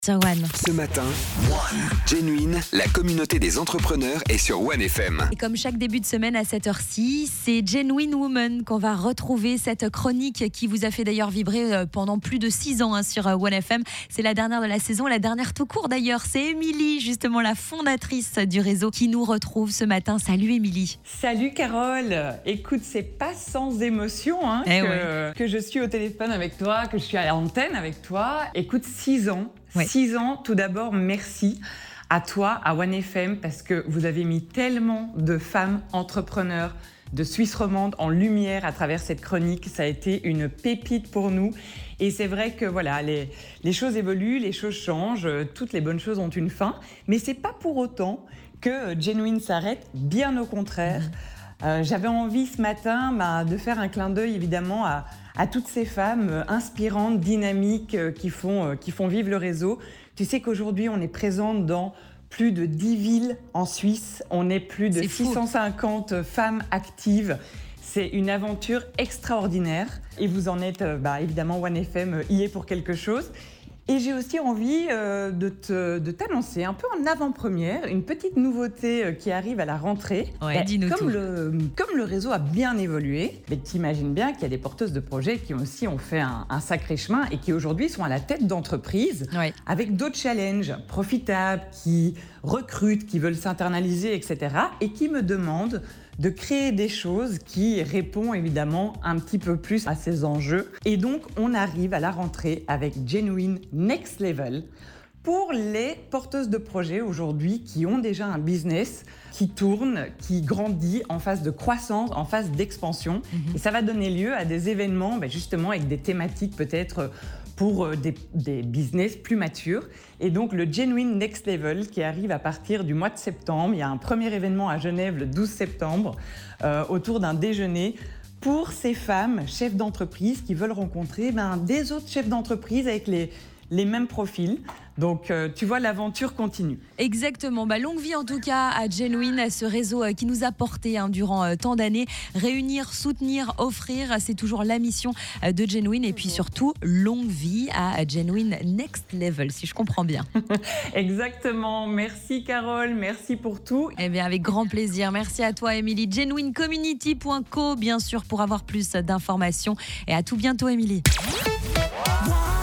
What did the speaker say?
Sur One. Ce matin, Genuine, la communauté des entrepreneurs est sur One FM. Et comme chaque début de semaine à cette heure-ci, c'est Genuine Woman qu'on va retrouver, cette chronique qui vous a fait d'ailleurs vibrer pendant plus de 6 ans sur One FM. C'est la dernière de la saison, la dernière tout court d'ailleurs. C'est Émilie, justement la fondatrice du réseau, qui nous retrouve ce matin. Salut Émilie. Salut Carole. Écoute, c'est pas sans émotion que je suis au téléphone avec toi, que je suis à l'antenne avec toi. Écoute, 6 ans. Ouais. 6 ans, tout d'abord, merci à toi, à One FM, parce que vous avez mis tellement de femmes entrepreneurs de Suisse romande en lumière à travers cette chronique. Ça a été une pépite pour nous. Et c'est vrai que voilà, les choses évoluent, les choses changent, toutes les bonnes choses ont une fin. Mais c'est pas pour autant que Genuine s'arrête, bien au contraire. J'avais envie ce matin de faire un clin d'œil évidemment à toutes ces femmes inspirantes, dynamiques, qui font vivre le réseau. Tu sais qu'aujourd'hui, on est présente dans plus de 10 villes en Suisse. On est plus de 650 femmes actives. C'est une aventure extraordinaire. Et vous en êtes, évidemment, One FM y est pour quelque chose. Et j'ai aussi envie de t'annoncer un peu en avant-première une petite nouveauté qui arrive à la rentrée. Ouais, dis-nous tout. Comme le réseau a bien évolué, t'imagines bien qu'il y a des porteuses de projets qui aussi ont fait un sacré chemin et qui aujourd'hui sont à la tête d'entreprises avec d'autres challenges profitables, qui recrutent, qui veulent s'internaliser, etc. et qui me demandent de créer des choses qui répondent évidemment un petit peu plus à ces enjeux. Et donc, on arrive à la rentrée avec Genuine Next Level pour les porteuses de projets aujourd'hui qui ont déjà un business qui tourne, qui grandit en phase de croissance, en phase d'expansion. Et ça va donner lieu à des événements justement avec des thématiques peut-être pour des business plus matures. Et donc le Genuine Next Level qui arrive à partir du mois de septembre. Il y a un premier événement à Genève le 12 septembre autour d'un déjeuner pour ces femmes chefs d'entreprise qui veulent rencontrer des autres chefs d'entreprise avec les mêmes profils. Donc, tu vois, l'aventure continue. Exactement. Longue vie en tout cas à Genuine, à ce réseau qui nous a porté durant tant d'années. Réunir, soutenir, offrir, c'est toujours la mission de Genuine. Et puis surtout, longue vie à Genuine Next Level, si je comprends bien. Exactement. Merci Carole, merci pour tout. Eh bien, avec grand plaisir. Merci à toi, Émilie. GenuineCommunity.co, bien sûr, pour avoir plus d'informations. Et à tout bientôt, Émilie.